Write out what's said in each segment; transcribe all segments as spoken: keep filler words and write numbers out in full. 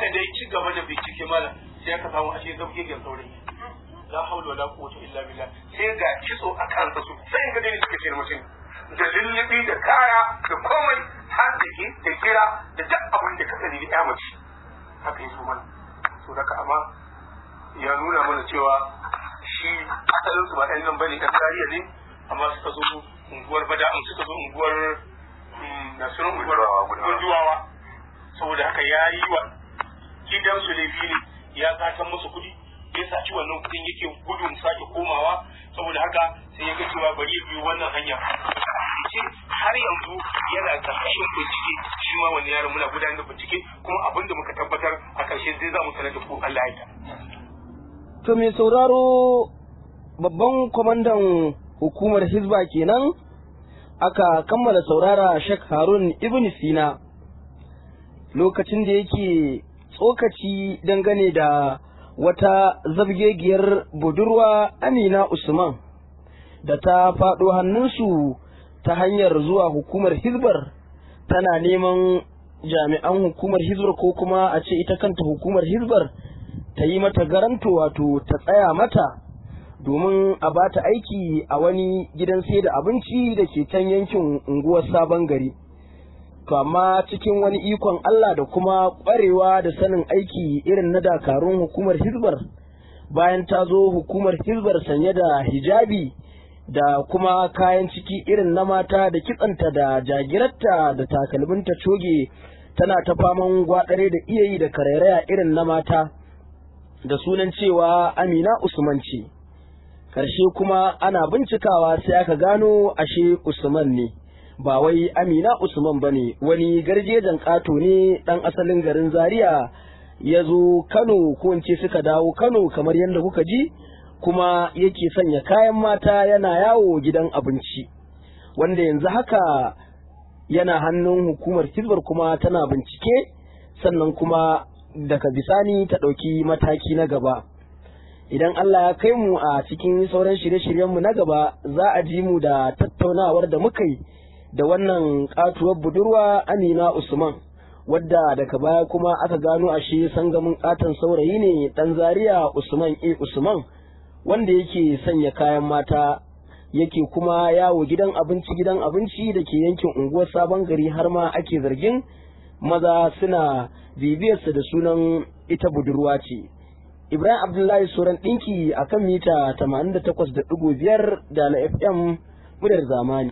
aka dai ci gaba da bincike mana sai aka samu ashe zabgegen saurayi la haula wala quwwata illa billah sai ga kitso a kansa su sai ga dai suke ce mutum da lullubi da kaya da komai har da ke da kira da duk abin da ka sani da mace haka yi su mana to daga amma ya nuna mana cewa shi asalin su ba ɗan nan bane ɗan Zariya ne amma suka zo unguwar Bada'an suka zo unguwar Nasiru unguwar Juwawa saboda haka ya yi wa gidan su laifi ne ya gatan musu kuɗi ya saci wannan kuɗin yake gudun sake komawa saboda haka sai ya ga cewa bari ya biyo wannan hanya ce har yanzu yana ƙarƙashin bincike shi ma wani yaron muna gudanar da bincike kuma abinda muka tabbatar a ƙarshe zai za mu sanar da ku Allah ya ta. To mai sauraro babban kwamandan hukumar Hizba kenan aka kammala saurara Sheikh Harun Ibn Sina lokacin da yake tsokaci dangane da wata zabgegiyar budurwa Amina Usman da ta faɗo hannunsu ta hanyar zuwa hukumar Hizbar tana neman jami'an hukumar Hizbar ko kuma a ce ita kanta hukumar Hizbar ta yi mata garanto wato ta tsaya mata domin a ba ta aiki a wani gidan sai da abinci da ke can yankin unguwar Sabon Gari. To amma cikin wani ikon Allah da kuma ƙwarewa da sanin aiki irin na dakarun hukumar Hizbar bayan ta zo hukumar Hizbar sanye da hijabi da kuma kayan ciki irin na mata da kitsanta da jagirarta da takalminta coge tana ta faman gwadare da iyayi da karairaya irin na mata da sunan cewa Amina Usman ce. Karshe kuma ana bincikawa sai aka gano ashe Usman ne. Ba wai Amina Usman bane, wani garjejen ƙato ne ɗan asalin garin Zaria ya zo Kano ko in ce suka dawo Kano kamar yadda kuka ji kuma yake sanya kayan mata yana yawo gidan abinci wanda yanzu haka yana hannun hukumar Hizbar kuma tana bincike sannan kuma daga bisani ta ɗauki mataki na gaba. Idan Allah ya kai mu a cikin sauran shirye-shiryenmu na gaba za a ji mu da tattaunawar da muka yi da wannan katuwar budurwa Amina Usman wadda daga baya kuma aka gano ashe sangamin katon saurayi ne dan Zaria Usman A Usman wanda yake sanya kayan mata yake kuma yawo gidan abinci gidan abinci da ke yankin unguwar Sabon Gari har ma ake zargin maza suna bibiyarsa da sunan ita budurwa ce. Ibrahim Abdullahi Soran ɗinki akan mita tamanin da takwas da ɗigo biyar da na F M muryar zamani.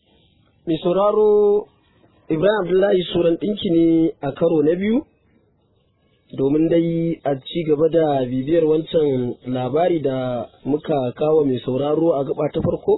Mai sauraro Ibrahim Abdullahi Suran ɗinki ne a karo na biyu domin dai a ci gaba da bibiyar wancan labari da muka kawo mai sauraro a gaba ta farko.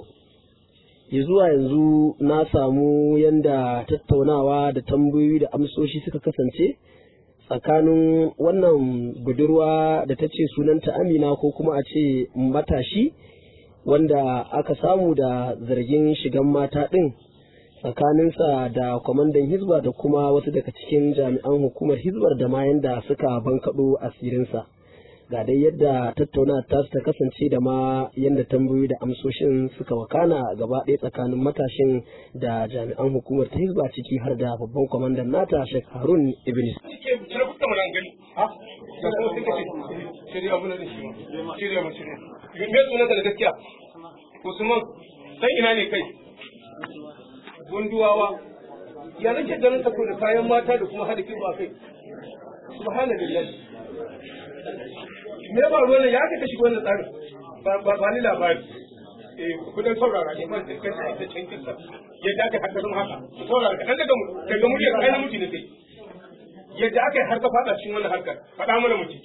Ya zuwa yanzu na samu yanda tattaunawa da tambayoyi da amsoshi suka kasance tsakanin wannan budurwa da ta ce sunanta Amina ko kuma a ce matashi wanda aka samu da zargin shigan mata ɗin tsakaninsa da kwamandan Hizba da kuma wasu daga cikin jami'an hukumar Hizbar da ma yanda suka bankaɗo asirinsa. Ga dai yadda tattauna ta ta kasance da ma yadda tambayoyi da amsoshin suka wakana gaba ɗaya tsakanin matashin da jami'an hukumar ta Hizba ciki har da babban kwamandan nata Sheikh Harun Ibn. Usman, sai ina ne kai? Gunduwawa ya nake ganin ta da kayan mata da kuma hada kiba kai subhanallah me ba ruwan ya ka shiga wannan tsarin ba ba ni labari eh kudin saurara ne ban da kai da cikin sa yadda aka haka zama haka saurara ka daga mu daga mu kai na mutu ne kai yadda aka yi har ka fada cikin wannan harkar fada mana mutu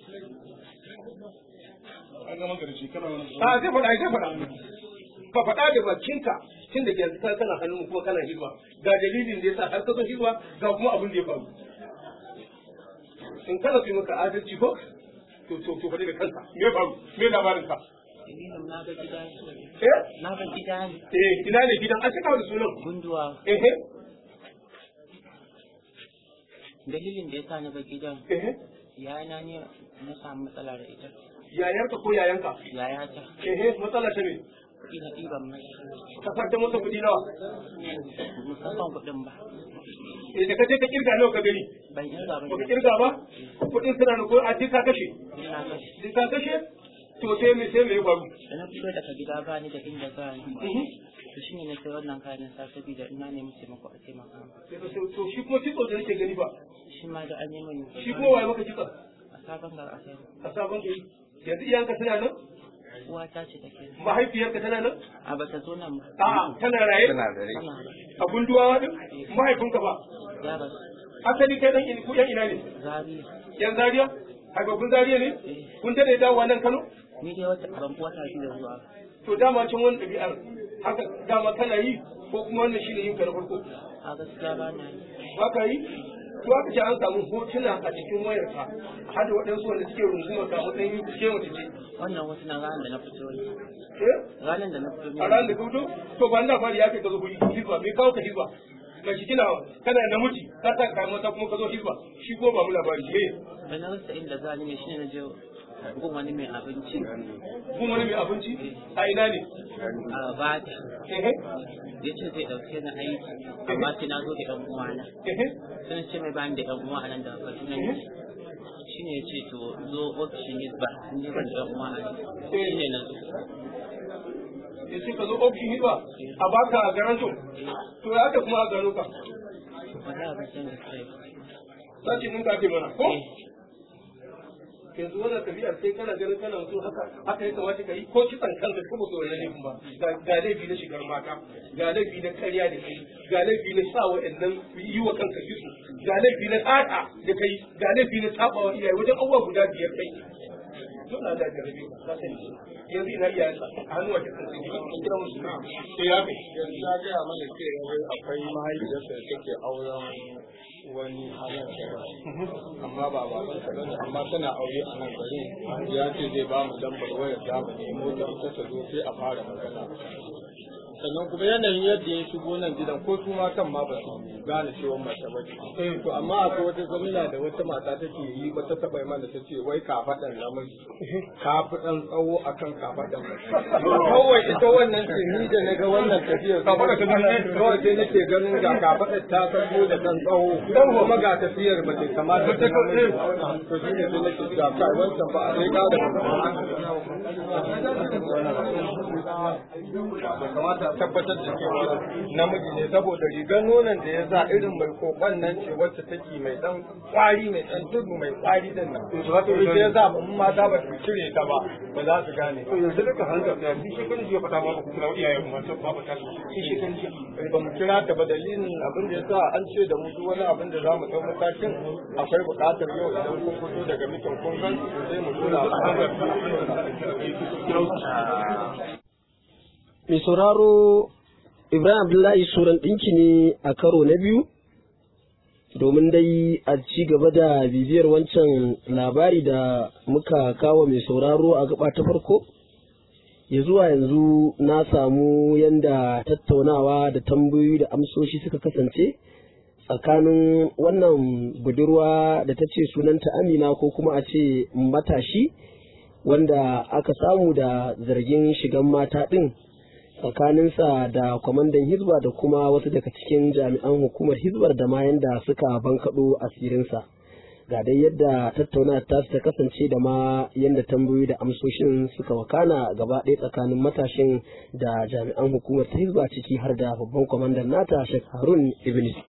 an ga magana shi kana wannan a sai fada sai fada ka fada da bakinka tun da yanzu ka kana hannun kuma kana Hizba ga dalilin da yasa har ka zo Hizba ga kuma abin da ya faru in kana so maka adalci ko to to to fadi da kanka me faru me labarin ka na ga gida eh na ga gida eh ina ne gidan an saka da sunan gunduwa eh eh dalilin da yasa na ga gidan eh yayana ne na samu matsala da ita yayarka ko yayanka yayata eh eh matsala ta ne kuɗi na ɗiban mai. Ka kwanta masa kuɗi nawa? Musamman kuɗin ba. Eh da ka je ka kirga nawa ka gani? Ban kirga ba. Ba ka kirga ba? Kuɗin suna da ko a je ka kashe? Ina kashe. Je ka kashe? To sai me sai me ya faru? Da na fito daga gida ba ni da inda za ni. To shine na sai wannan kayan sa saboda ina nemi taimako a taimaka. To shi kuma kitso da nake gani ba? Shi ma da an yi mani. Shi kuma waye maka kitso? A sabon ga a sai. A sabon gari. Yanzu iyanka suna nan? Uwa ta ce take. Mahaifiyarka tana nan? A ba ta zo nan ba. A'a tana raye? Tana raye. A gunduwa din? Mahaifinka ba? Ya ba. Asali kai dan in ku yan ina ne? Zariya. Yan Zaria? Haifafun Zaria ne? Kun tada dawowa nan Kano? Ni dai wata ban wata shi da zuwa. To dama can wani ɗabi'ar haka dama kana yi ko kuma wannan shine yin ka na farko? A gaskiya ba na yi. Haka yi? To aka ce an samu hotuna a cikin wayarka har da waɗansu wanda suke rungumar ka matsayin ke mace ce. Wannan wasu na ranar da na fito ne. Eh? Ranar da na fito ne. A ranar da ka fito? To ba na fari ya kai ka zo guri hizba me kawo ka hizba? Ga shi kina kana namiji ka sa ka mata kuma ka zo hizba shi ko ba mu labari me? Da na rasa inda za ni ne shine na je gun wani mai abinci. Gun wani mai abinci? A ina ne? A bata. Ehe. Ya ce zai ɗauke ni aiki amma sai na zo da ɗan uwana. Ehe. Sun ce mai bani da ɗan uwa a nan da Kaduna ne. Shi ne ya ce to zo ofishin Hisba in ne ban da ɗan uwa a nan. Shi ne na zo. Ya ce ka zo ofishin Hisba a baka a garanto. To ya aka kuma a gano ka? Wani abin can da kai. Sace mun ka ake mana ko? Yanzu wannan tafiya sai kana ganin kana mutum haka haka ya kamata ka yi ko kitsan kanka kuma so wani laifin ba ga laifi na shigar mata ga laifi na karya da kai ga laifi na sa wa'annan yi wa kanka kitso ga laifi na tsada da kai ga laifi na saba wa iyaye wajen abubuwa guda biyar kai dole da jarabe ka sani yanzu ina iya a hannu wa kitsan sai ka kira musu sai ya kai yanzu ta gaya mana cewa akwai mahaifiyarsa da take auren wani halin amma ba ba bane amma tana aure a nan gari ya ce zai ba mu lambar wayar zamani mota ita ta zo sai a fara magana sannan kuma yanayin yadda ya shigo nan gidan ko su matan ma ba su gane cewa mace ba ce to amma akwai wata zamina da wata mata take yi wata taɓa mana ta ce wai kafaɗan namiji kafaɗan tsawo akan kafaɗan mace kawai ita wannan ce ni da na ga wannan tafiyar kawai sai nake ganin ga kafaɗar ta sabo da kan tsawo dan kuma ga tafiyar ba ta kamata ta namiji to shi ne sai nake ga kai wancan ba a sai ga da kamata tabbatar da cewa namiji ne saboda rigar nonon da ya sa irin mai kokon nan ce wacce take mai dan kwari mai dan tudu mai kwari din nan to ita ya sa in mata ba su cire ta ba ba za su gane to yanzu duka hankali ya shi kan ji ya fata ma ku kula iyayen mu ta ba ta shi shi kan ji ba mu kira ta ba dalilin abin da ya sa an ce da mu duk wani abin da za mu ɗau matakin akwai buƙatar yau idan kun fito daga mitin kun gan sai mu tura mai sauraro Ibrahim Abdullahi suran ɗinki ne a karo na biyu domin dai a ci gaba da bibiyar wancan labari da muka kawo mai sauraro a gaba ta farko ya zuwa yanzu na samu yanda tattaunawa da tambayoyi da amsoshi suka kasance tsakanin wannan budurwa da ta ce sunanta Amina ko kuma a ce matashi wanda aka samu da zargin shigan mata ɗin tsakaninsa da kwamandan hizba da kuma wasu daga cikin jami'an hukumar hizbar da ma yanda suka bankaɗo asirinsa ga dai yadda tattauna ta ta kasance da ma yadda tambayoyi da amsoshin suka wakana gaba ɗaya tsakanin matashin da jami'an hukumar ta hizba ciki har da babban kwamandan nata Sheikh Harun Ibn